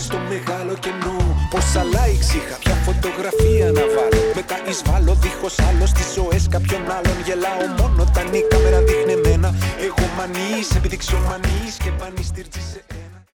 στο μεγάλο κενό. Πόσα likes είχα, ποια φωτογραφία να βάλω. Μετά εισβάλλω δίχως άλλο στις ζωές κάποιων άλλων. Γελάω μόνο όταν η κάμερα δείχνει εμένα. Εγώ μανείς, επιδειξιομανής και πανίστηρτζης σε ένα.